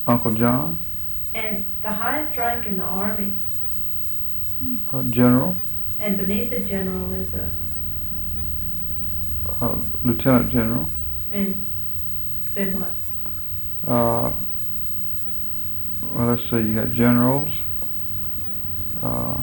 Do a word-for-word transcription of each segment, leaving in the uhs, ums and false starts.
Uncle John. And the highest rank in the Army. Uh, general. And beneath the general is a... Uh, Lieutenant General. And then what? Uh, well, let's see, you got generals. Uh,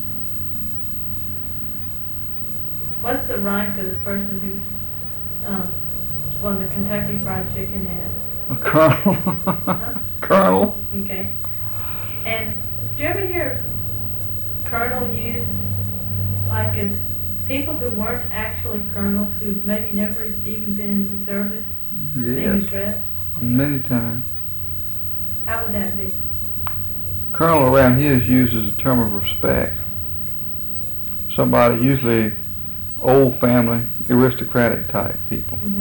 What's the rank of the person who's um, on the Kentucky Fried Chicken ad? a colonel. Huh? Colonel. Okay. And do you ever hear colonel used like as people who weren't actually colonels, who maybe never even been in the service, being Yes. addressed? Many times. How would that be? Colonel around here is used as a term of respect. Somebody, usually old family, aristocratic type people. Mm-hmm.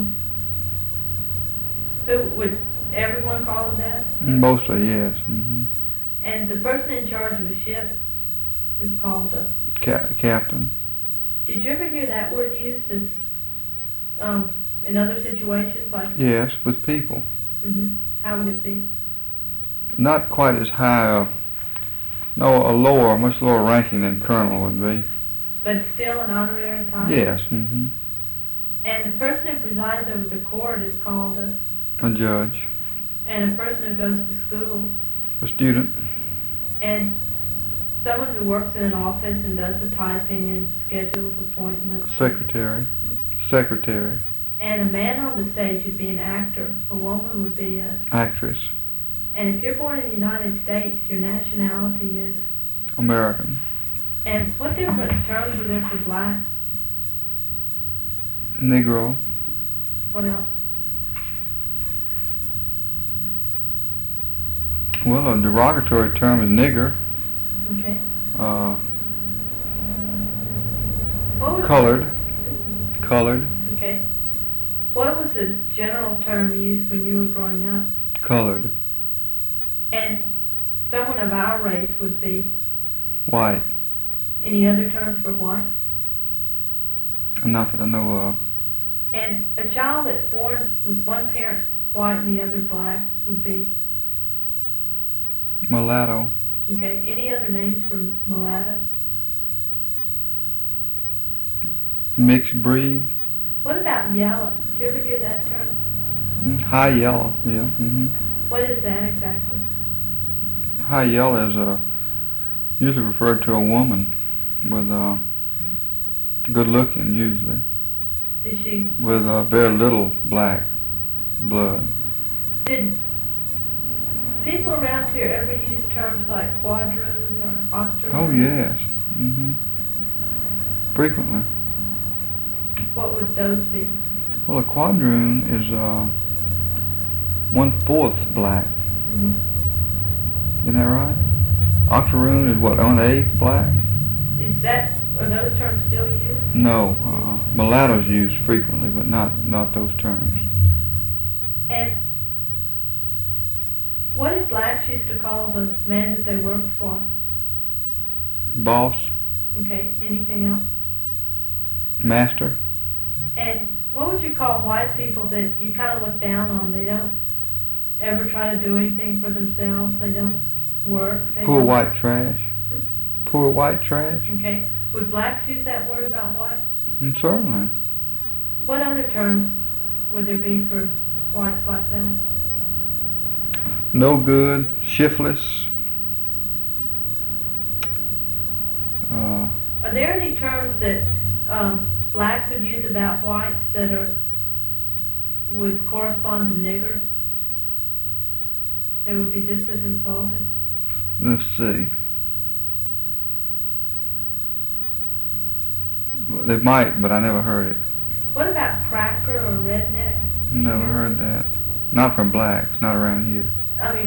So would everyone call them that? Mostly, yes. hmm And the person in charge of a ship is called a... Ca- captain. Did you ever hear that word used as, um, in other situations, like... Yes, with people. Mm-hmm. How would it be? Not quite as high, uh, no, a lower, much lower ranking than colonel would be. But still an honorary title? Yes. hmm And the person who presides over the court is called a... A judge. And a person who goes to school. A student. And someone who works in an office and does the typing and schedules appointments. Secretary. Mm-hmm. Secretary. And a man on the stage would be an actor. A woman would be a... Actress. And if you're born in the United States, your nationality is... American. And what different terms are there for blacks? Negro. What else? Well, a derogatory term is nigger. Okay. Uh, What was colored. Colored. Okay. What was the general term used when you were growing up? Colored. And someone of our race would be... White. Any other terms for white? Not that I know of. And a child that's born with one parent white and the other black would be... Mulatto. Okay. Any other names for mulattoes? Mixed breed. What about yellow? Did you ever hear that term? Mm, High yellow. Yeah. hmm What is that exactly? High yellow is uh, usually referred to a woman with uh, good looking, usually, Is she... with uh, very little black blood. Did people around here ever use terms like quadroon or octoroon? Oh yes. hmm Frequently. What would those be? Well, a quadroon is uh, one fourth black. Mm-hmm. Isn't that right? Octoroon is what, one eighth black? Is that, are those terms still used? No, uh, mulattoes used frequently, but not not those terms. And what did blacks used to call the man that they worked for? Boss, Okay, anything else? master, And what would you call white people that you kind of look down on? They don't ever try to do anything for themselves. They don't work. They poor don't- white trash. Hmm? Poor white trash. Okay. Would blacks use that word about white? Mm, certainly. What other terms would there be for whites like that? No good, shiftless. Uh, Are there any terms that um, blacks would use about whites that are would correspond to nigger? It would be just as insulting. let's see. Well, they might, but I never heard it. What about cracker or redneck? Never heard that. Not from blacks, not around here. I mean,